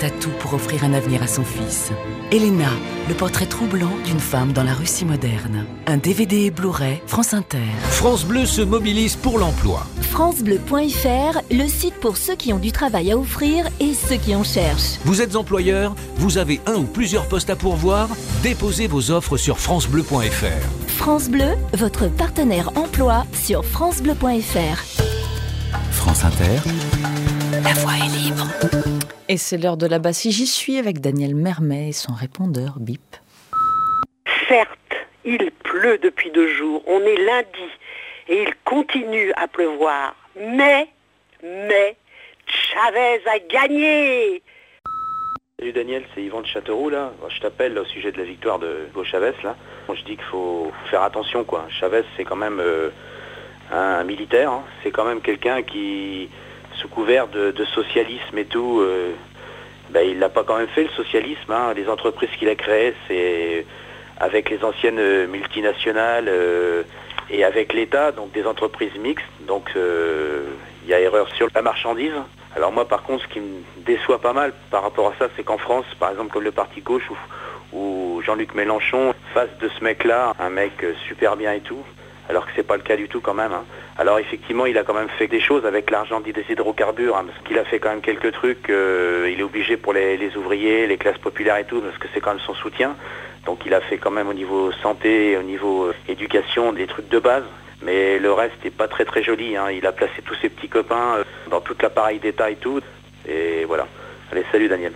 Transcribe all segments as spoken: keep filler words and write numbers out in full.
prête à tout pour offrir un avenir à son fils. Elena, le portrait troublant d'une femme dans la Russie moderne. Un D V D et Blu-ray, France Inter. France Bleu se mobilise pour l'emploi. francebleu point f r, le site pour ceux qui ont du travail à offrir et ceux qui en cherchent. Vous êtes employeur, vous avez un ou plusieurs postes à pourvoir, déposez vos offres sur francebleu point f r. France Bleu, votre partenaire emploi sur francebleu point f r. France Inter, la voix est libre. Et c'est l'heure de la Bassie, j'y suis avec Daniel Mermet et son répondeur bip. Certes, il pleut depuis deux jours, on est lundi et il continue à pleuvoir. Mais, mais, Chavez a gagné. Salut Daniel, c'est Yvan de Châteauroux là. Je t'appelle au sujet de la victoire de Hugo Chavez là. Je dis qu'il faut faire attention quoi. Chavez c'est quand même euh, un militaire, hein. C'est quand même quelqu'un qui, sous couvert de, de socialisme et tout, euh, ben, il n'a pas quand même fait le socialisme. Hein. Les entreprises qu'il a créées, c'est avec les anciennes multinationales euh, et avec l'État, donc des entreprises mixtes. Donc il euh, y a erreur sur la marchandise. Alors moi par contre ce qui me déçoit pas mal par rapport à ça, c'est qu'en France, par exemple comme le parti gauche ou, ou Jean-Luc Mélenchon fasse de ce mec-là un mec super bien et tout, alors que c'est pas le cas du tout quand même. Hein. Alors effectivement il a quand même fait des choses avec l'argent des hydrocarbures, hein, parce qu'il a fait quand même quelques trucs, euh, il est obligé pour les, les ouvriers, les classes populaires et tout, parce que c'est quand même son soutien. Donc il a fait quand même au niveau santé, au niveau euh, éducation, des trucs de base. Mais le reste n'est pas très très joli, hein. Il a placé tous ses petits copains euh, dans toute l'appareil d'État et tout. Et voilà. Allez, salut Daniel.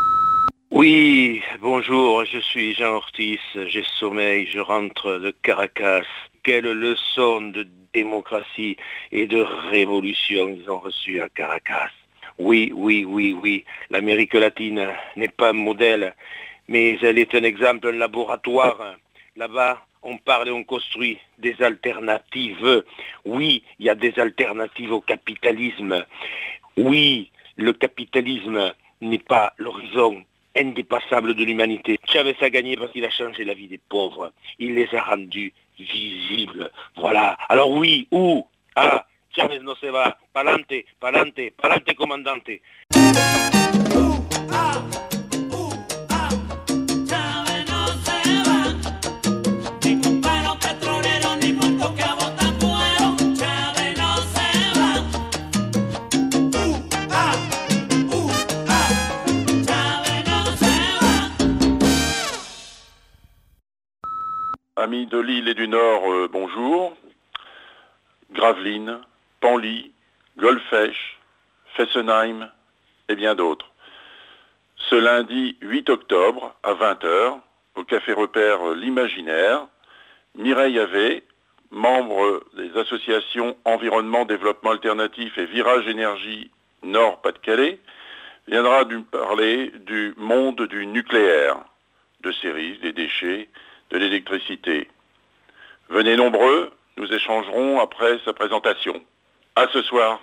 Oui, bonjour, je suis Jean Ortiz, j'ai sommeil, je rentre de Caracas. Quelle leçon de démocratie et de révolution ils ont reçu à Caracas. Oui, oui, oui, oui, l'Amérique latine n'est pas un modèle, mais elle est un exemple, un laboratoire. Là-bas, on parle et on construit des alternatives. Oui, il y a des alternatives au capitalisme. Oui, le capitalisme n'est pas l'horizon indépassable de l'humanité. Chavez a gagné parce qu'il a changé la vie des pauvres. Il les a rendus visibles. Voilà. Alors oui, où? Ah, Chavez no se va. Palante, palante, palante, comandante. Amis de l'île et du Nord, euh, bonjour. Gravelines, Panly, Golfech, Fessenheim et bien d'autres. Ce lundi huit octobre à vingt heures, au Café Repère L'Imaginaire, Mireille Havet, membre des associations Environnement, Développement Alternatif et Virage Énergie Nord-Pas-de-Calais, viendra nous parler du monde du nucléaire, de ses risques, des déchets, de l'électricité. Venez nombreux, nous échangerons après sa présentation. À ce soir.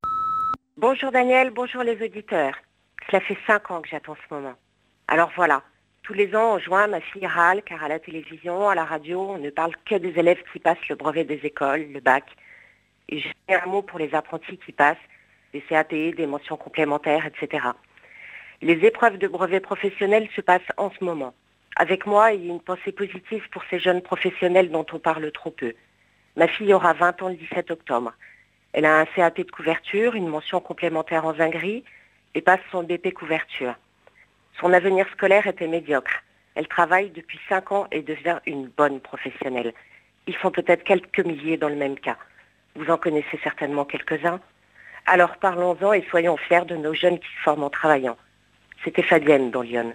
Bonjour Daniel, bonjour les auditeurs. Cela fait cinq ans que j'attends ce moment. Alors voilà, tous les ans en juin, ma fille râle car à la télévision, à la radio, on ne parle que des élèves qui passent le brevet des écoles, le bac. Et j'ai un mot pour les apprentis qui passent, des C A P, des mentions complémentaires, et cetera. Les épreuves de brevet professionnel se passent en ce moment. Avec moi, il y a une pensée positive pour ces jeunes professionnels dont on parle trop peu. Ma fille aura vingt ans le dix-sept octobre. Elle a un C A P de couverture, une mention complémentaire en zinguerie et passe son B P couverture. Son avenir scolaire était médiocre. Elle travaille depuis cinq ans et devient une bonne professionnelle. Ils sont peut-être quelques milliers dans le même cas. Vous en connaissez certainement quelques-uns. Alors parlons-en et soyons fiers de nos jeunes qui se forment en travaillant. C'était Fabienne dans Lyon.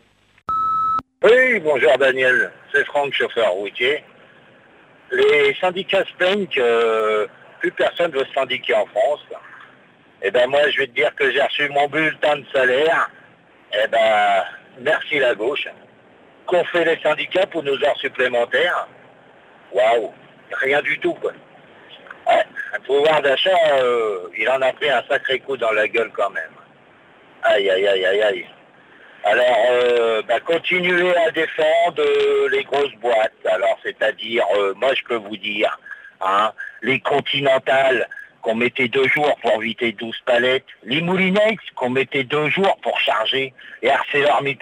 Oui, bonjour Daniel, c'est Franck, chauffeur routier. Les syndicats se plaignent que plus personne ne veut se syndiquer en France. Eh ben moi je vais te dire que j'ai reçu mon bulletin de salaire. Eh ben merci la gauche. Qu'ont fait les syndicats pour nos heures supplémentaires? Waouh, rien du tout quoi. Ouais, le pouvoir d'achat, euh, il en a pris un sacré coup dans la gueule quand même. Aïe aïe aïe aïe aïe. Alors, euh, bah, continuez à défendre euh, les grosses boîtes. Alors, c'est-à-dire, euh, moi, je peux vous dire, hein, les continentales, qu'on mettait deux jours pour vider douze palettes, les Moulinex qu'on mettait deux jours pour charger, et ArcelorMittal